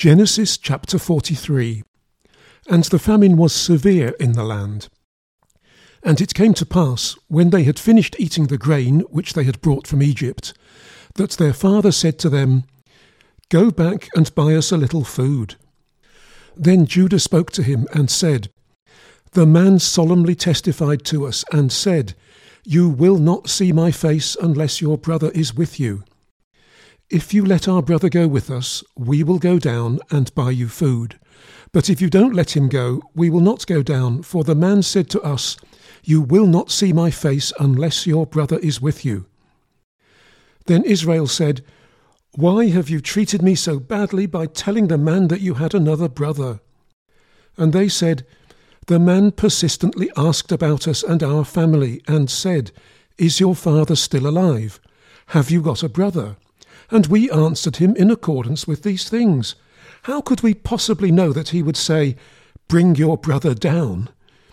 Genesis chapter 43. And the famine was severe in the land. And it came to pass, when they had finished eating the grain which they had brought from Egypt, that their father said to them, Go back and buy us a little food. Then Judah spoke to him and said, The man solemnly testified to us and said, You will not see my face unless your brother is with you. If you let our brother go with us, we will go down and buy you food. But if you don't let him go, we will not go down, for the man said to us, You will not see my face unless your brother is with you. Then Israel said, Why have you treated me so badly by telling the man that you had another brother? And they said, The man persistently asked about us and our family, and said, Is your father still alive? Have you got a brother? And we answered him in accordance with these things. How could we possibly know that he would say, Bring your brother down?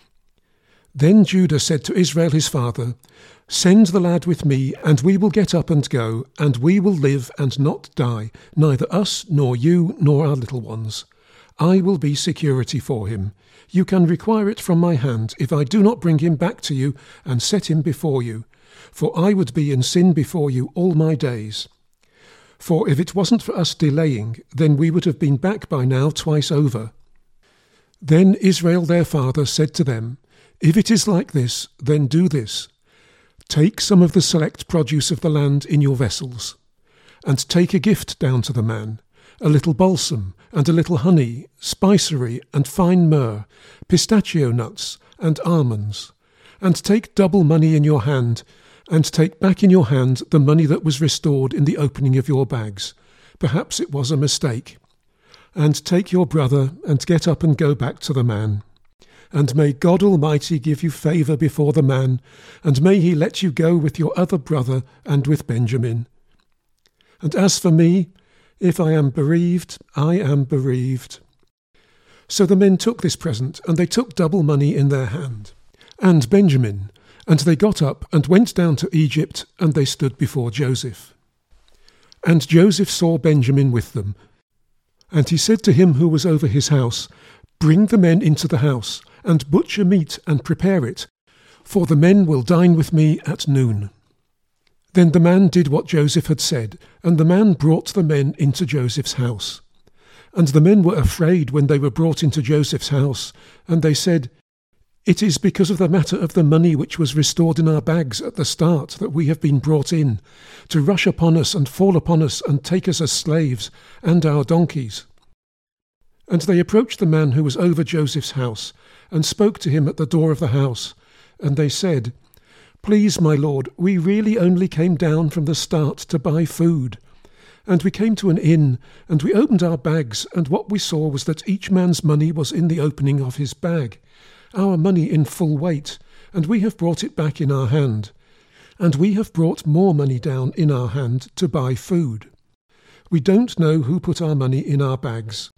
Then Judah said to Israel his father, Send the lad with me, and we will get up and go, and we will live and not die, neither us, nor you, nor our little ones. I will be security for him. You can require it from my hand, if I do not bring him back to you and set him before you. For I would be in sin before you all my days. For if it wasn't for us delaying, then we would have been back by now twice over. Then Israel their father said to them, If it is like this, then do this. Take some of the select produce of the land in your vessels, and take a gift down to the man, a little balsam, and a little honey, spicery, and fine myrrh, pistachio nuts, and almonds. And take double money in your hand, and take back in your hand the money that was restored in the opening of your bags. Perhaps it was a mistake. And take your brother, and get up and go back to the man. And may God Almighty give you favour before the man, and may he let you go with your other brother and with Benjamin. And as for me, if I am bereaved, I am bereaved. So the men took this present, and they took double money in their hand, and Benjamin. And they got up and went down to Egypt, and they stood before Joseph. And Joseph saw Benjamin with them. And he said to him who was over his house, Bring the men into the house, and butcher meat and prepare it, for the men will dine with me at noon. Then the man did what Joseph had said, and the man brought the men into Joseph's house. And the men were afraid when they were brought into Joseph's house, and they said, It is because of the matter of the money which was restored in our bags at the start that we have been brought in, to rush upon us and fall upon us and take us as slaves, and our donkeys. And they approached the man who was over Joseph's house, and spoke to him at the door of the house. And they said, Please, my lord, we really only came down from the start to buy food. And we came to an inn, and we opened our bags, and what we saw was that each man's money was in the opening of his bag, our money in full weight, and we have brought it back in our hand. And we have brought more money down in our hand to buy food. We don't know who put our money in our bags.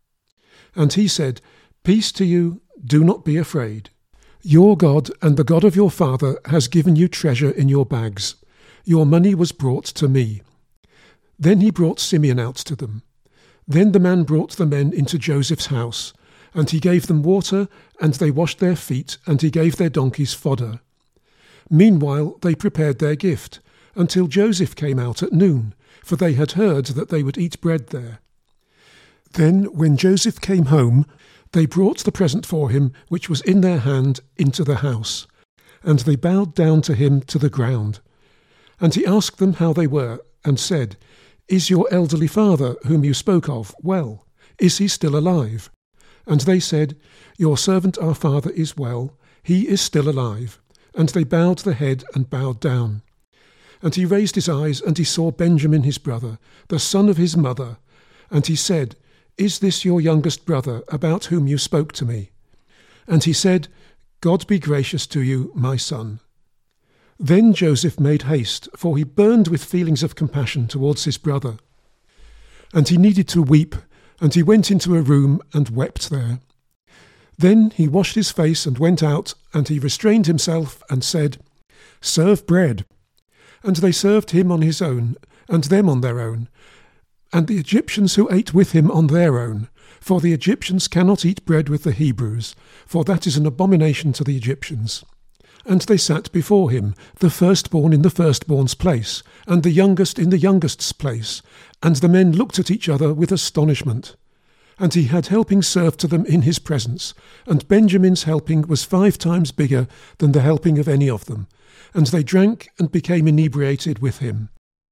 And he said, Peace to you, do not be afraid. Your God and the God of your father has given you treasure in your bags. Your money was brought to me. Then he brought Simeon out to them. Then the man brought the men into Joseph's house, and he gave them water, and they washed their feet, and he gave their donkeys fodder. Meanwhile they prepared their gift, until Joseph came out at noon, for they had heard that they would eat bread there. Then, when Joseph came home, they brought the present for him, which was in their hand, into the house, and they bowed down to him to the ground. And he asked them how they were, and said, Is your elderly father, whom you spoke of, well? Is he still alive? And they said, Your servant our father is well, he is still alive. And they bowed the head and bowed down. And he raised his eyes, and he saw Benjamin his brother, the son of his mother. And he said, Is this your youngest brother, about whom you spoke to me? And he said, God be gracious to you, my son. Then Joseph made haste, for he burned with feelings of compassion towards his brother. And he needed to weep, and he went into a room and wept there. Then he washed his face and went out, and he restrained himself and said, Serve bread. And they served him on his own, and them on their own. and the Egyptians who ate with him on their own. For the Egyptians cannot eat bread with the Hebrews, for that is an abomination to the Egyptians. And they sat before him, the firstborn in the firstborn's place, and the youngest in the youngest's place. And the men looked at each other with astonishment. And he had helping served to them in his presence, and Benjamin's helping was 5 times bigger than the helping of any of them. And they drank and became inebriated with him.